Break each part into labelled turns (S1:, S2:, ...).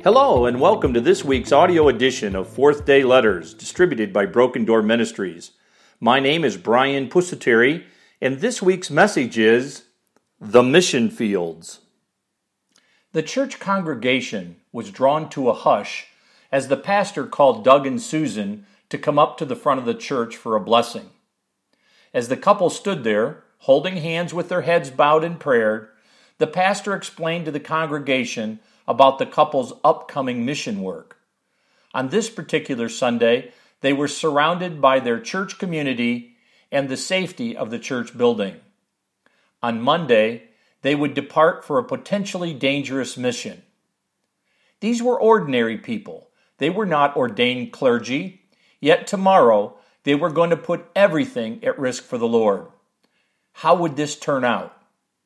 S1: Hello, and welcome to this week's audio edition of Fourth Day Letters, distributed by Broken Door Ministries. My name is Brian Pusateri, and this week's message is The Mission Fields. The church congregation was drawn to a hush as the pastor called Doug and Susan to come up to the front of the church for a blessing. As the couple stood there, holding hands with their heads bowed in prayer, the pastor explained to the congregation about the couple's upcoming mission work. On this particular Sunday, they were surrounded by their church community and the safety of the church building. On Monday, they would depart for a potentially dangerous mission. These were ordinary people. They were not ordained clergy, yet tomorrow they were going to put everything at risk for the Lord. How would this turn out?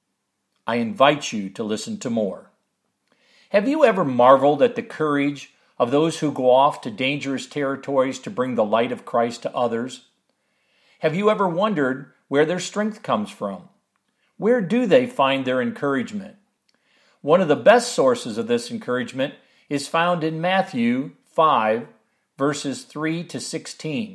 S1: I invite you to listen to more. Have you ever marveled at the courage of those who go off to dangerous territories to bring the light of Christ to others? Have you ever wondered where their strength comes from? Where do they find their encouragement? One of the best sources of this encouragement is found in Matthew 5, verses 3 to 16.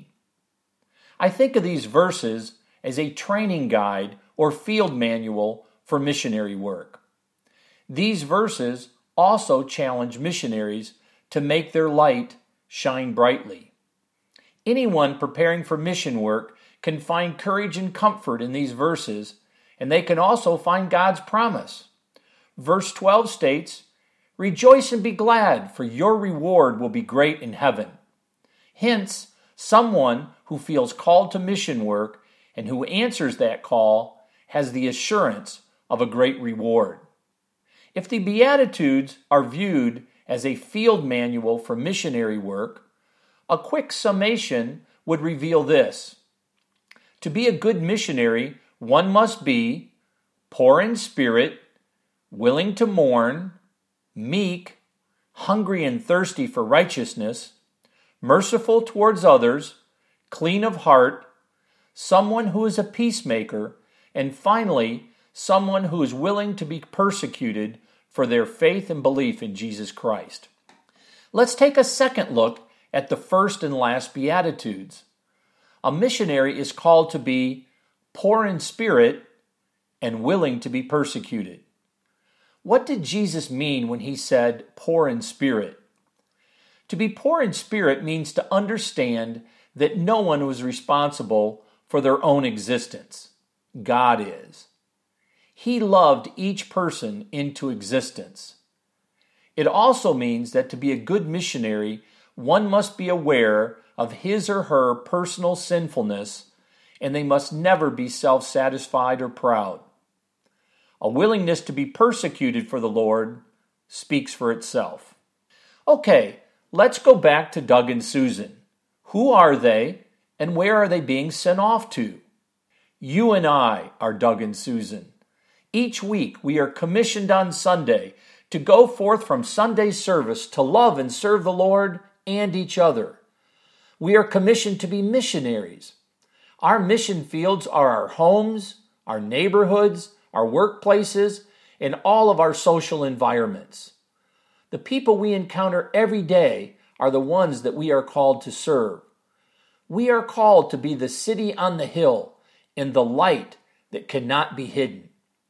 S1: I think of these verses as a training guide or field manual for missionary work. These verses also challenge missionaries to make their light shine brightly. Anyone preparing for mission work can find courage and comfort in these verses, and they can also find God's promise. Verse 12 states, "Rejoice and be glad, for your reward will be great in heaven." Hence, someone who feels called to mission work and who answers that call has the assurance of a great reward. If the Beatitudes are viewed as a field manual for missionary work, a quick summation would reveal this. To be a good missionary, one must be poor in spirit, willing to mourn, meek, hungry and thirsty for righteousness, merciful towards others, clean of heart, someone who is a peacemaker, and finally, someone who is willing to be persecuted for their faith and belief in Jesus Christ. Let's take a second look at the first and last Beatitudes. A missionary is called to be poor in spirit and willing to be persecuted. What did Jesus mean when he said poor in spirit? To be poor in spirit means to understand that no one was responsible for their own existence. God is. He loved each person into existence. It also means that to be a good missionary, one must be aware of his or her personal sinfulness, and they must never be self-satisfied or proud. A willingness to be persecuted for the Lord speaks for itself. Okay, let's go back to Doug and Susan. Who are they, and where are they being sent off to? You and I are Doug and Susan. Each week, we are commissioned on Sunday to go forth from Sunday service to love and serve the Lord and each other. We are commissioned to be missionaries. Our mission fields are our homes, our neighborhoods, our workplaces, and all of our social environments. The people we encounter every day are the ones that we are called to serve. We are called to be the city on the hill and the light that cannot be hidden.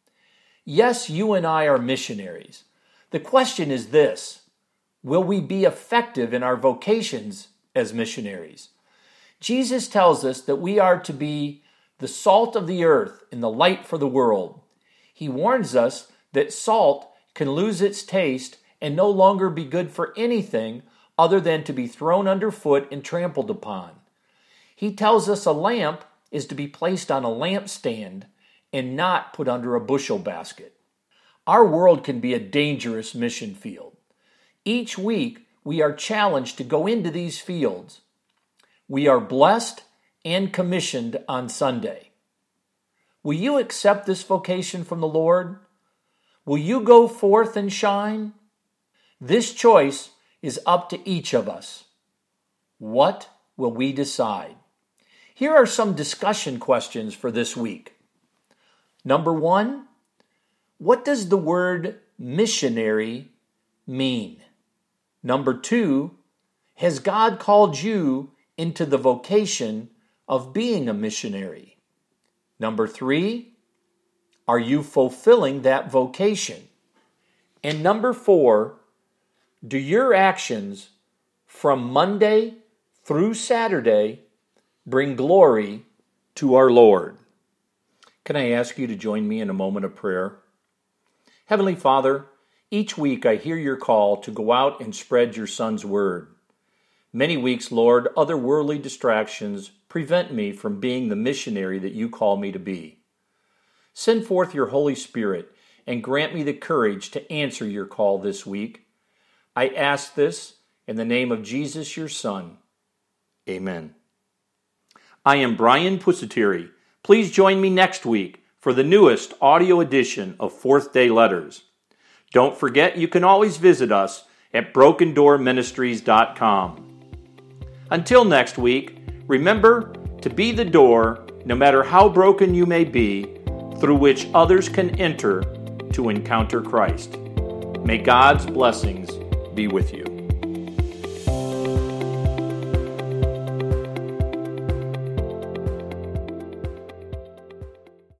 S1: Yes, you and I are missionaries. The question is this: will we be effective in our vocations as missionaries? Jesus tells us that we are to be the salt of the earth and the light for the world. He warns us that salt can lose its taste and no longer be good for anything other than to be thrown underfoot and trampled upon. He tells us a lamp is to be placed on a lampstand and not put under a bushel basket. Our world can be a dangerous mission field. Each week, we are challenged to go into these fields. We are blessed and commissioned on Sunday. Will you accept this vocation from the Lord? Will you go forth and shine? This choice is up to each of us. What will we decide? Here are some discussion questions for this week. Number 1, what does the word missionary mean? Number 2, has God called you into the vocation of being a missionary? Number 3, are you fulfilling that vocation? And number 4, do your actions from Monday through Saturday bring glory to our Lord? Can I ask you to join me in a moment of prayer? Heavenly Father, each week I hear your call to go out and spread your Son's word. Many weeks, Lord, other worldly distractions prevent me from being the missionary that you call me to be. Send forth your Holy Spirit and grant me the courage to answer your call this week. I ask this in the name of Jesus, your Son. Amen. I am Brian Pusateri. Please join me next week for the newest audio edition of Fourth Day Letters. Don't forget, you can always visit us at BrokenDoorMinistries.com. Until next week, remember to be the door, no matter how broken you may be, through which others can enter to encounter Christ. May God's blessings be with you.